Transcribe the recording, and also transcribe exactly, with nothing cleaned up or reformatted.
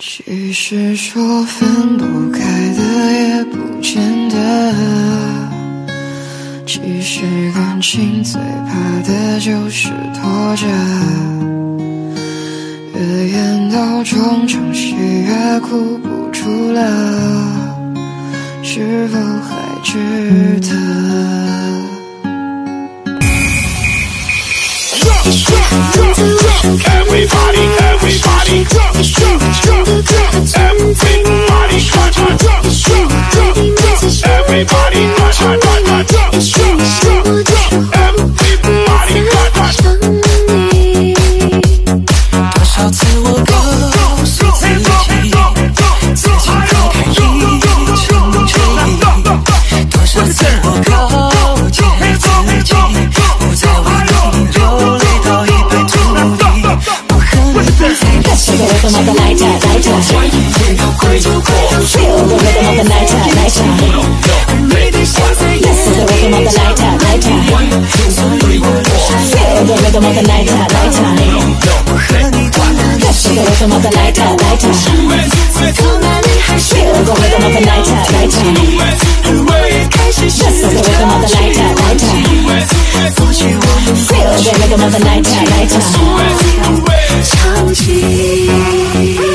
其实说分不开的也不见得，其实感情最怕的就是拖着，越演到中场戏越哭不出了，是否还值得？Everybody, everybody, everybody, everybody, 多少次我告诉自己，自己不该一成追忆，多少次我告诫自己，不再为你流泪到一败涂地。我和你不再感谢我的妈的来着来着，会就会，feel the rhythm of the night来着，let's do the rhythm of the night来着， feel the rhythm of the night 来着，我和你短的let's do the rhythm of the night来着， feel the rhythm of the night 来着， let's do the rhythm of the night 来着， feel the rhythm of the night 来着，超级。